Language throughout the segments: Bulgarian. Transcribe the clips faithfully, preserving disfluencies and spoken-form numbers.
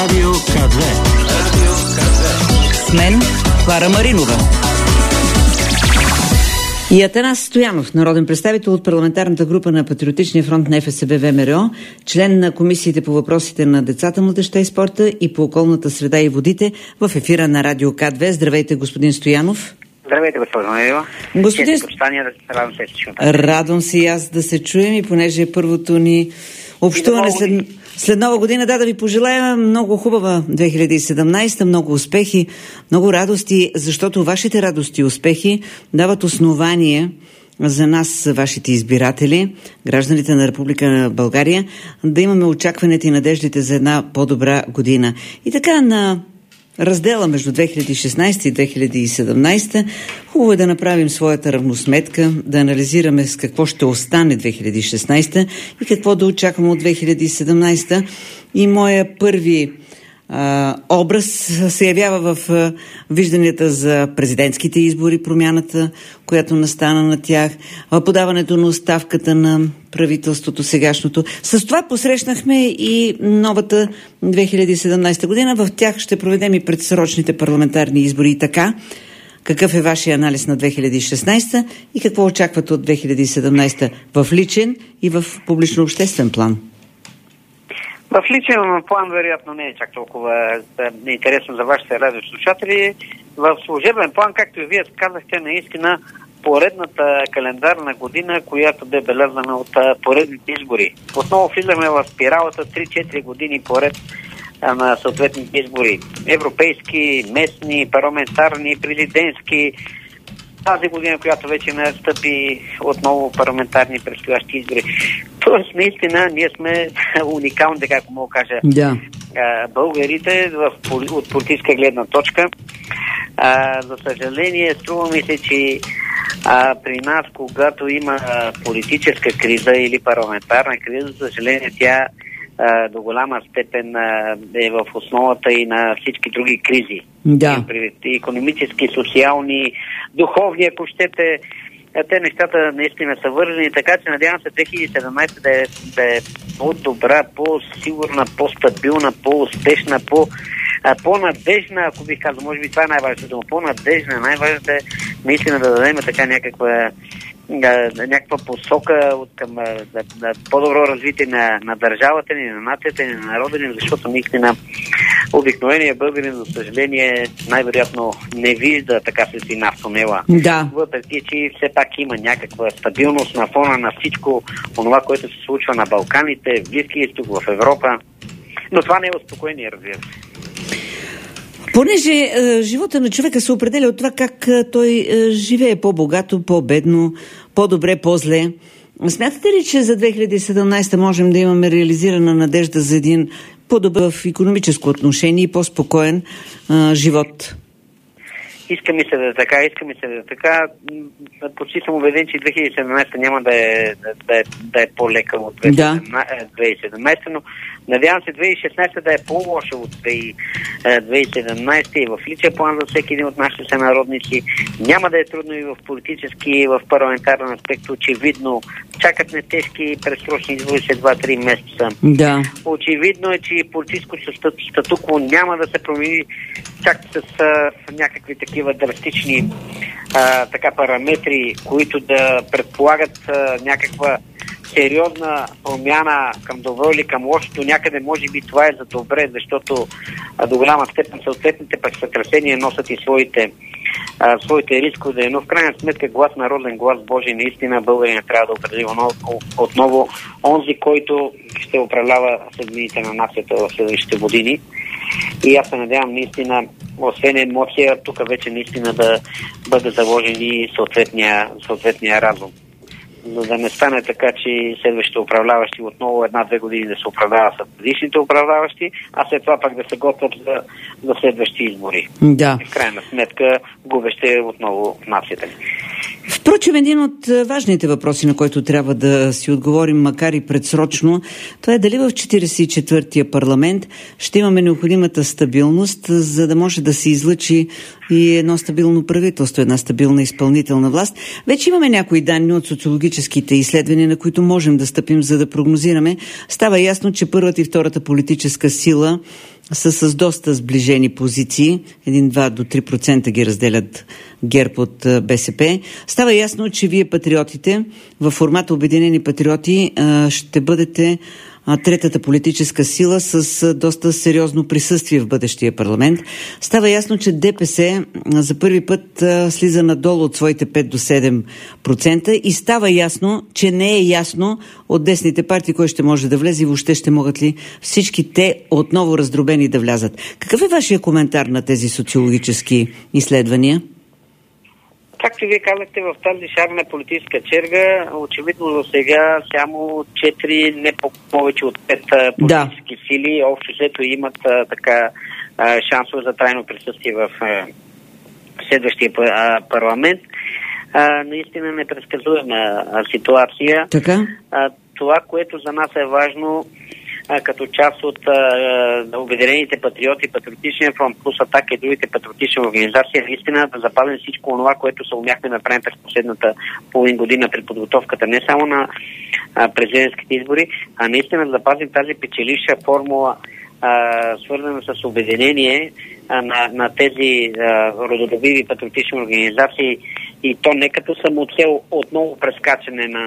Радио К две. С мен Клара Маринова. И Атанас Стоянов, народен представител от парламентарната група на Патриотичния фронт на Еф Ес Бе Вэ Ем Ер О, член на комисиите по въпросите на децата, младежта и спорта и по околната среда и водите в ефира на Радио К две. Здравейте, господин Стоянов. Здравейте, госпожо Маринова. Господин... Радвам се, Радвам се и аз да се чуем, и понеже е първото ни общуване след, след нова година, да, да ви пожелая много хубава две хиляди и седемнадесета, много успехи, много радости, защото вашите радости и успехи дават основание за нас, вашите избиратели, гражданите на Република България, да имаме очакването и надеждите за една по-добра година. И така, на раздела между две хиляди и шестнадесета и две хиляди и седемнадесета, хубаво е да направим своята равносметка, да анализираме с какво ще остане две хиляди и шестнадесета и какво да очакваме от две хиляди и седемнадесета. И моя първи а, образ се явява в а, вижданията за президентските избори, промяната, която настана на тях, а, подаването на оставката на правителството сегашното. С това посрещнахме и новата две хиляди и седемнадесета година. В тях ще проведем и предсрочните парламентарни избори. И така, какъв е вашия анализ на две хиляди и шестнадесета и какво очаквате от две хиляди и седемнадесета в личен и в публично-обществен план? В личен план вероятно не е чак толкова интересно за вашите радиослушатели. В служебен план, както и вие казахте, наистина поредната календарна година, която бе белязана от поредните избори. Отново влизаме в спиралата три-четири години поред на съответните избори. Европейски, местни, парламентарни, президентски. Тази година, която вече настъпи, отново парламентарни предстоящи избори. Тоест, наистина, ние сме уникални, така ако мога кажа, да. Българите в, от политическа гледна точка. А, за съжаление, струва ми се, че а, при нас, когато има а, политическа криза или парламентарна криза, за съжаление, тя а, до голяма степен а, е в основата и на всички други кризи. Да. Икономически, социални, духовни, ако щете, те нещата наистина са вържени, така че надявам се две хиляди и седемнадесета да е, да е по-добра, по-сигурна, по-стабилна, по-успешна, по- по-надежна, ако бих казал, може би това е най-важното, но по-надежна, най-важното е наистина да дадем така някаква, някаква посока от към да, да, по-добро развитие на, на държавата ни, на нацията ни, на народа ни, защото наистина обикновения българин, за съжаление, най-вероятно не вижда така светлина в тунела. Да. Въпреки, че все пак има някаква стабилност на фона на всичко онова, което се случва на Балканите, в Близкия изток, в Европа. Но това не е успокоение, разбира се. Понеже е, живота на човека се определя от това как е, той е, живее по-богато, по-бедно, по-добре, по-зле. Смятате ли, че за две хиляди и седемнадесета можем да имаме реализирана надежда за един по-добър в икономическо отношение и по-спокоен е, живот? Иска ми се да е така, иска ми се да е така. Почти съм убеден, че две хиляди и седемнадесета няма да е, да е, да е по-лека от две хиляди и седемнадесета, но надявам се две хиляди и шестнадесета да е по-лоша от две хиляди и седемнадесета и в личен план за всеки един от нашите сънародници. Няма да е трудно и в политически, и в парламентарен аспект. Очевидно чакат не тежки предсрочни избори след два-три месеца. Да. Очевидно е, че политическото статукво няма да се промени чак с а, някакви такива драстични а, така параметри, които да предполагат а, някаква сериозна промяна към добро или към лошото. Някъде може би това е за добре, защото а, до голяма степен съответните пък сътресения носят и своите, а, своите рискове, но в крайна сметка глас народен, глас Божий, наистина българина трябва да определи отново онзи, който ще управлява съдбините на нацията в следващите години. И аз се надявам наистина, освен емоция, тук вече наистина да бъде заложен и съответния, съответния разум. За да не стане така, че следващите управляващи отново една-две години да се управляват с предишните управляващи, а след това пак да се готвят за, за следващи избори. Да. В крайна сметка губеще отново нацията ни. Впрочем, един от важните въпроси, на който трябва да си отговорим, макар и предсрочно, това е дали в четиридесет и четвъртия парламент ще имаме необходимата стабилност, за да може да се излъчи и едно стабилно правителство, една стабилна изпълнителна власт. Вече имаме някои данни от социологическите изследвания, на които можем да стъпим, за да прогнозираме. Става ясно, че първата и втората политическа сила са с доста сближени позиции. един-два до три процента ги разделят ГЕРБ от БСП. Става ясно, че вие патриотите, в формата Обединени патриоти, ще бъдете третата политическа сила с доста сериозно присъствие в бъдещия парламент. Става ясно, че ДПС за първи път слиза надолу от своите пет до седем процента и става ясно, че не е ясно от десните партии кой ще може да влезе и въобще ще могат ли всички те отново раздробени да влязат. Какъв е вашия коментар на тези социологически изследвания? Както вие казахте, в тази шарна политическа черга, очевидно до сега само четири, не повече от пет политически да. сили, общо взето имат а, така а, шансове за трайно присъствие в а, следващия а, парламент. А, наистина непредсказуема а, ситуация. Така? А, това, което за нас е важно, а, като част от а, Обединените патриоти, Патриотичния фронт, плюс Атака и другите патриотични организации, наистина да запазим всичко това, което се умяхме да направим през последната половин година при подготовката не само на а, президентските избори, а наистина да запазим тази печеливша формула, а, свързана с обединение а, на, на тези а, родолюбиви патриотични организации, и то не като самоцел отново прескачане на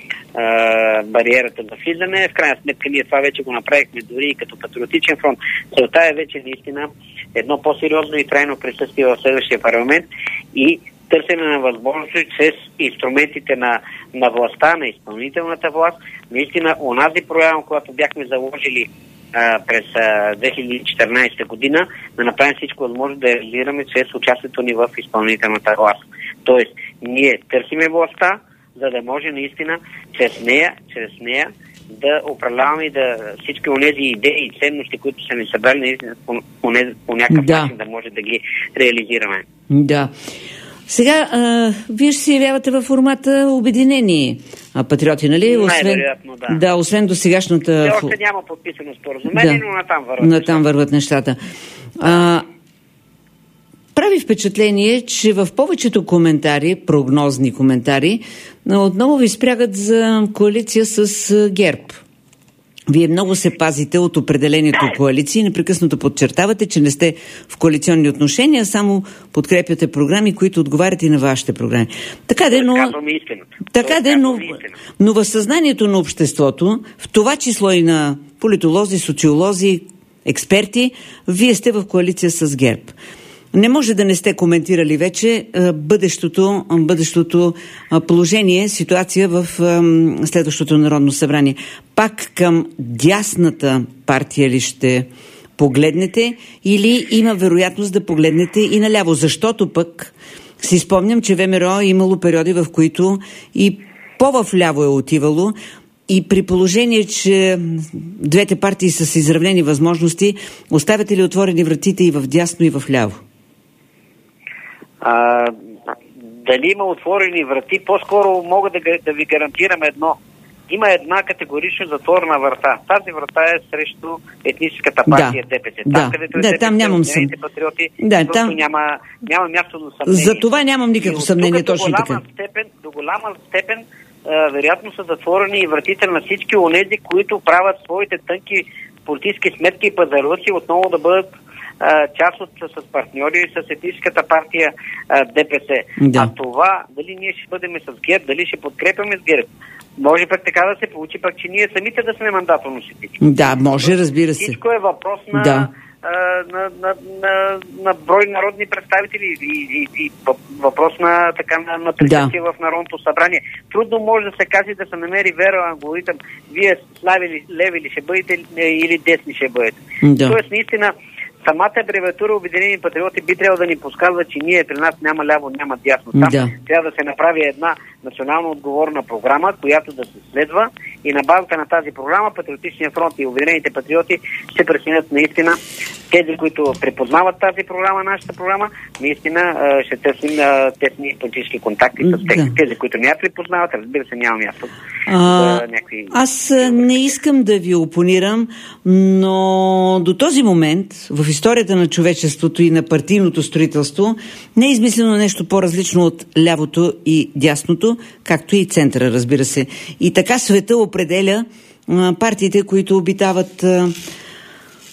бариерата за влизане. В крайна сметка ние това вече го направихме дори и като Патриотичен фронт. Целта е вече наистина едно по-сериозно и трайно присъствие в следващия парламент и търсене на възможности чрез инструментите на, на властта, на изпълнителната власт. Наистина, онази програма, която бяхме заложили а, през а, две хиляди и четиринадесета година, да направим всичко възможно да реализираме чрез участието ни в изпълнителната власт. Тоест, ние търсиме властта, за да може наистина чрез нея, чрез нея да управляваме и да всички онези идеи и ценности, които са ни събрали, наистина по, по, по някакъв да. начин да може да ги реализираме. Да. Сега, а, вие ще се явявате във формата Обединени патриоти, нали? Най-вероятно, да. Да, освен до сегашната... Все още няма подписано споразумение, да. но натам върват натам върват нещата. А, прави впечатление, че в повечето коментари, прогнозни коментари, отново ви спрягат за коалиция с ГЕРБ. Вие много се пазите от определението коалиции, непрекъснато подчертавате, че не сте в коалиционни отношения, само подкрепяте програми, които отговарят и на вашите програми. Така де, но, така де, но, но в съзнанието на обществото, в това число и на политолози, социолози, експерти, вие сте в коалиция с ГЕРБ. Не може да не сте коментирали вече бъдещото, бъдещото положение, ситуация в следващото Народно събрание. Пак към дясната партия ли ще погледнете или има вероятност да погледнете и наляво? Защото пък си спомням, че ВМРО е имало периоди, в които и по-вляво е отивало, и при положение, че двете партии са с изравнени възможности, оставяте ли отворени вратите и в дясно, и в ляво? А, дали има отворени врати? По-скоро мога да, да ви гарантирам едно. Има една категорично затворена врата. Тази врата е срещу етническата партия да. ДПС. Там, да. където е да, ДПС, там нямам съм... патриоти, да, там... няма, няма място за съмнение. За това нямам никакво съмнение, точно до така. Степен, до голяма степен а, вероятно са затворени и вратите на всички онези, които правят своите тънки политически сметки и пазарлъци отново да бъдат част от с партньори с етническата партия а, ДПС. Да. А това, дали ние ще бъдем с ГЕРБ, дали ще подкрепяме с ГЕРБ, може пък така да се получи, пък че ние самите да сме мандатоносители. Да, може, разбира се. Всичко е въпрос на, да. а, на, на, на, на брой народни представители и, и, и въпрос на така на, на присъствие да. в Народното събрание. Трудно може да се каже да се намери вера алгоритъм. Вие слави ли, леви ли ще бъдете или десни ще бъдете. Да. Тоест, наистина, самата абревиатура Обединени патриоти би трябвало да ни подсказва, че ние при нас няма ляво, няма дясно. Там да. трябва да се направи една национално отговорна програма, която да се следва и на базата на тази програма Патриотичния фронт и Обединените патриоти ще преценят наистина тези, които припознават тази програма, нашата програма, наистина ще търсим тесни политически контакти с тези, да. тези, които не я припознават, разбира се, няма място. А, някакви... Аз не искам да ви опонирам, но до този момент в историята на човечеството и на партийното строителство не е измислено нещо по-различно от лявото и дясното, както и центъра, разбира се. И така света определя а, партиите, които обитават а,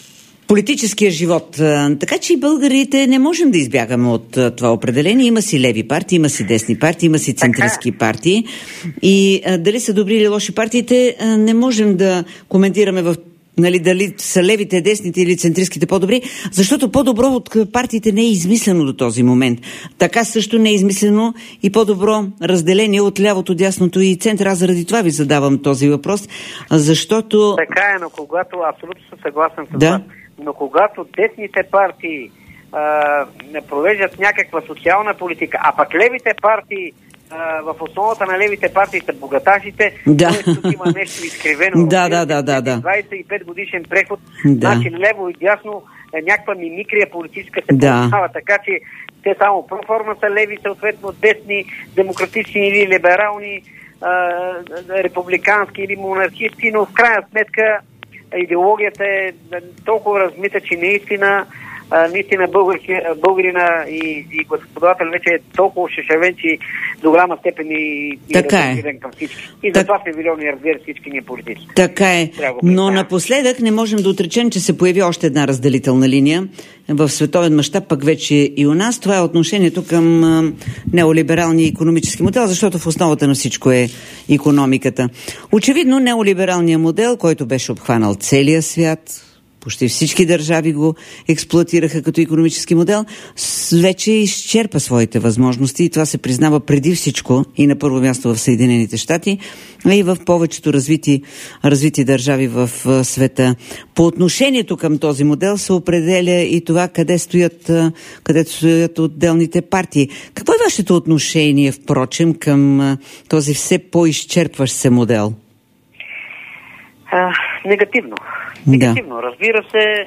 политическия живот. Така че и българите не можем да избягаме от това определение. Има си леви партии, има си десни партии, има си центристски партии. И а, дали са добри или лоши партиите, а, не можем да коментираме в нали, дали са левите, десните или центристските по-добри, защото по-добро от партиите не е измислено до този момент. Така също не е измислено и по-добро разделение от лявото, дясното и център. Аз заради това ви задавам този въпрос, защото... Така е, но когато, абсолютно съм съгласен с да? това, но когато десните партии а, провеждат някаква социална политика, а пък левите партии в основата на левите партии са богаташите, да. тук има нещо изкривено. да, да, да, да, да. двадесет и пет годишен преход, да. значи лево и дясно някаква мимикрия политическа се да. получава, така че те само проформа са леви, съответно десни, демократични или либерални, а, републикански или монархисти, но в крайна сметка идеологията е толкова размита, че наистина наистина българина и, и господател вече е толкова шешавен, че до голяма степен и, и разделен към всички. И затова сте вилиони, разбира всички ние политици. Така е. Но напоследък не можем да отречем, че се появи още една разделителна линия в световен мащаб, пък вече и у нас. Това е отношението към а, неолибералния икономически модел, защото в основата на всичко е икономиката. Очевидно неолибералният модел, който беше обхванал целия свят, почти всички държави го експлоатираха като икономически модел, вече изчерпа своите възможности и това се признава преди всичко и на първо място в Съединените щати, а и в повечето развити, развити държави в света. По отношението към този модел се определя и това къде стоят, къде стоят отделните партии. Какво е вашето отношение, впрочем, към този все по-изчерпващ се модел? А, негативно. Негативно, да. Разбира се,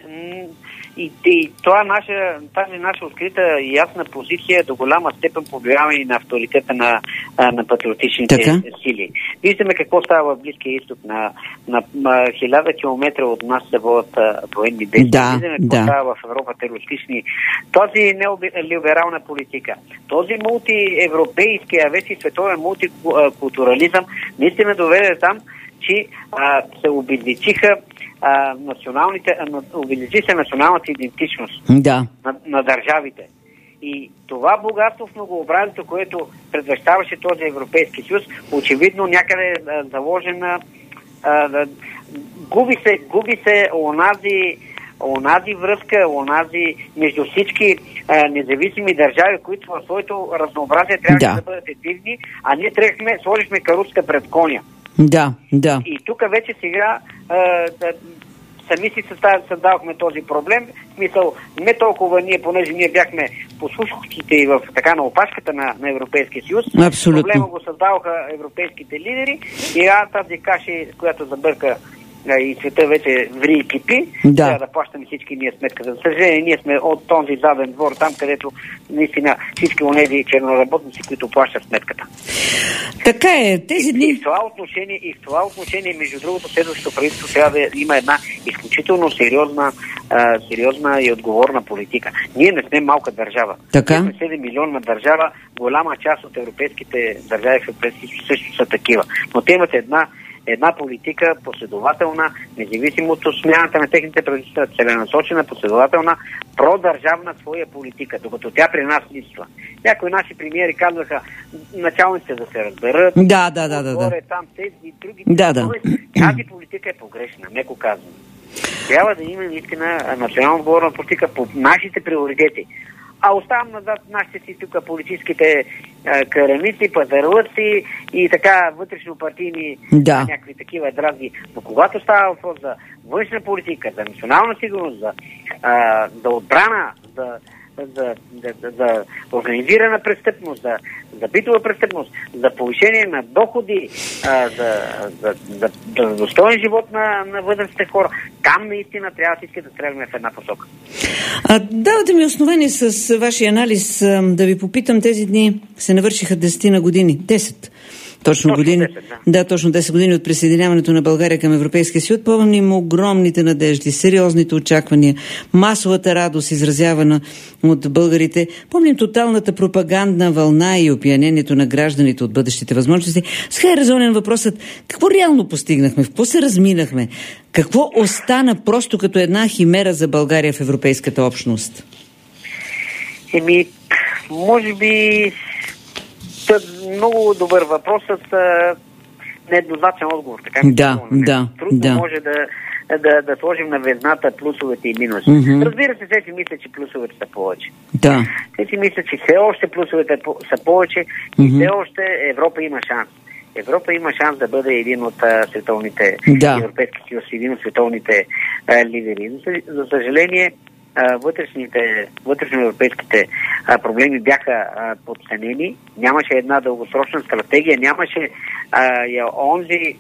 и, и това наша, тази наша открита и ясна позиция до голяма степен повлиява и на авторитета на, на патриотичните така? Сили. Виждаме какво става в Близкия изток. На, на, на хиляда километра от нас се водят военни действия. Да, Виждаме какво да. става в Европа терористични. Този неолиберална политика, този мултиевропейски, а вече световен мултикултурализъм наистина доведе там, че а, се увеличиха а, националните, а, увеличи се националната идентичност да. на, на държавите. И това богатство в многообразието, което предвещаваше този Европейски съюз, очевидно някъде е заложена, а, да, губи се, губи се онази, онази връзка, онази между всички а, независими държави, които в своето разнообразие трябваше да, да бъдат единни, а ние тръгнахме, сложихме каруцка пред коня. Да, да. И тук вече сега а, да, сами си създавахме този проблем. В смисъл, не толкова ние, понеже ние бяхме послушките и в така на опашката на, на Европейския съюз. Абсолютно. Проблема го създаваха европейските лидери и а, тази каши, с която забърка и света вече ври и кипи, да. трябва да плащаме всички ние сметка. За съжаление, ние сме от този заден двор, там където наистина всички онези черноработници, които плащат сметката. Така е, тези дни... И, и в това отношение, и в това отношение, между другото, следващото правителство трябва да има една изключително сериозна, а, сериозна и отговорна политика. Ние не сме малка държава. Така? Ние сме седем милионна държава, голяма част от европейските държави в Европейския съюз също са такива. Но те имат една една политика последователна, независимо от смяната на техните правителства, целенасочена, последователна, продържавна своя политика, докато тя при нас липсва. Някои наши премиери казваха, началниците да се разберат, да, да, да, да, да. там тези и други. Да, да. Тази политика е погрешна, меко казвам. Трябва да има наистина национално отговорна политика по нашите приоритети. А оставам назад нашите си тук политическите е, карамици, пазарлъци и така вътрешно-партийни да. някакви такива дразги. Но когато става въпрос за външна политика, за национална сигурност, за, а, за отбрана, за, за, за, за организирана престъпност, за, за битова престъпност, за повишение на доходи, а, за, за, за, за достоен живот на, на възрастните хора, там наистина трябва всички да стреляме в една посока. А, давате ми основание с вашия анализ да ви попитам, тези дни се навършиха десет на години. десет Точно, точно години, десет, да. да, точно десет години от присъединяването на България към Европейския съюз. Помним огромните надежди, сериозните очаквания, масовата радост, изразявана от българите. Помним тоталната пропагандна вълна и опиянението на гражданите от бъдещите възможности. Сега е резонен въпросът: какво реално постигнахме? В какво се разминахме? Какво остана просто като една химера за България в европейската общност? Еми, може би много добър въпрос с нееднозначен отговор. Така да, да, Трудно да. може да, да, да сложим на везната плюсовете и минуси. Mm-hmm. Разбира се, те си мисля, че плюсовете са повече. Да. Те си мисля, че все още плюсовете са повече Mm-hmm. и все още Европа има шанс. Европа има шанс да бъде един от а, световните, да. Европейски съюз, един от световните а, лидери. За, за съжаление, а, вътрешните, вътрешноевропейските а, проблеми бяха а, подценени. Нямаше една дългосрочна стратегия, нямаше а, я, онзи,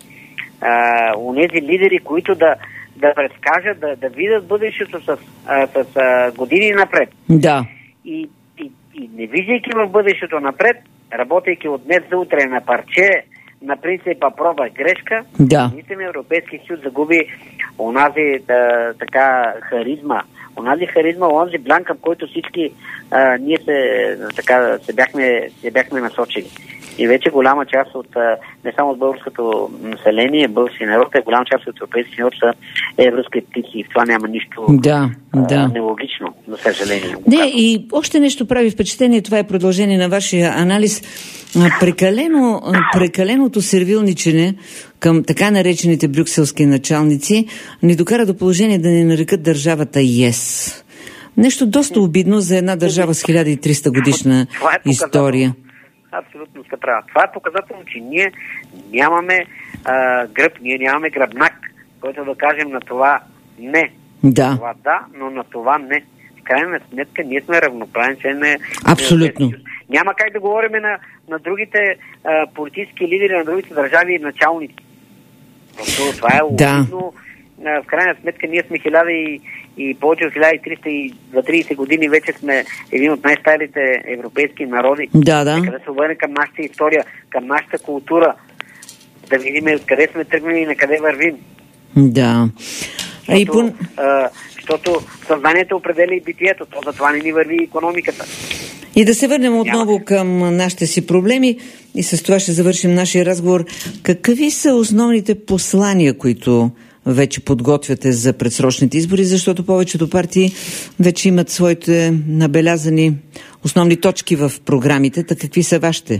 а, онези лидери, които да, да предскажат, да, да видят бъдещето с, а, с а, години напред. Да. И, и, и не виждайки в бъдещето напред, работейки от днес за утре на парче, на принципа проба грешка, да. Мислим, Европейски съюз загуби онази да, така харизма, онази харизма, онзи бланк, към който всички а, ние се, така, се, бяхме, се бяхме насочили. И вече голяма част от, не само от българското население, български народ, а голяма част от европейски народ са евроскептици. И в това няма нищо да, да. а, нелогично, за съжаление. Не, и още нещо прави впечатление, това е продължение на вашия анализ. Прекалено, прекаленото сервилничене към така наречените брюкселски началници ни докара до положение да ни нарекат държавата ЕС. Нещо доста обидно за една държава с хиляда и триста годишна е история. Абсолютно сте права. Това е показателно, че ние нямаме а, гръб, ние нямаме гръбнак, който да кажем на това не. Да. На това да, но на това не. В крайна сметка ние сме равноправен член на... Абсолютно. Няма как да говорим на, на другите а, политически лидери, на другите държави и началници. Просто това е обидно. Да. В крайна сметка ние сме хиляда и, и повече от хиляда и триста и тридесет години вече сме един от най-старите европейски народи. Да, да. Къде се обърне към нашата история, към нашата култура, да видим откъде сме тръгнали и на къде вървим. Да. Защото, и по... а, защото съзнанието определя и битието, то затова не ни върви икономиката. И да се върнем отново към нашите си проблеми и с това ще завършим нашия разговор. Какви са основните послания, които вече подготвяте за предсрочните избори, защото повечето партии вече имат своите набелязани основни точки в програмите, така какви са вашите?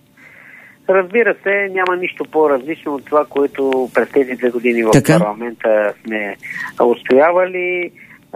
Разбира се, няма нищо по-различно от това, което през тези две години в така? парламента сме устоявали.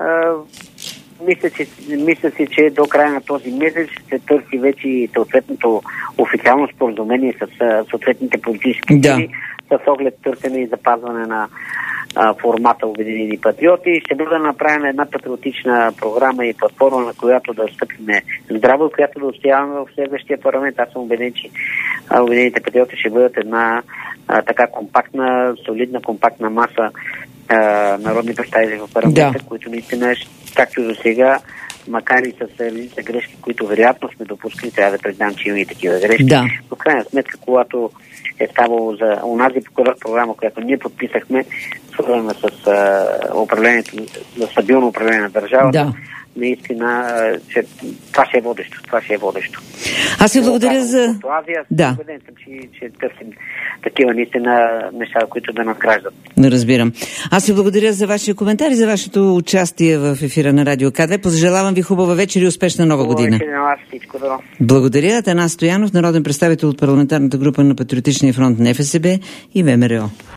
Мисля, че, мисля си, че до края на този месец ще се търси вече съответното официално споразумение с съответните политически да. сили, с оглед търсене и запазване на а, формата Обединени патриоти. Ще бъде направена една патриотична програма и платформа, на която да стъпиме здраво, която да устояваме в следващия парламент. Аз съм убеден, че Обединените патриоти ще бъдат една а, така компактна, солидна, компактна маса а, народни представители в парламента, да. които наистина, както до сега, макар и с редица грешки, които вероятно сме допускали, трябва да признам, че има и такива грешки. Да. В крайна сметка, когато е ставало за онази програма, която ние подписахме, свързана с а, управлението, за стабилно управление на държавата, да. наистина, че това ще е водещо. Това ще е водещо. Аз ви благодаря за... Азия, да. убеден съм, че, че търсим такива наистина неща, които да надграждат. Не разбирам. Аз ви благодаря за вашия коментар и за вашето участие в ефира на Радио К две. Пожелавам ви хубава вечер и успешна нова година. На вас всичко добро. Благодаря. Атанас Стоянов, народен представител от парламентарната група на Патриотичния фронт на НФСБ и ВМРО.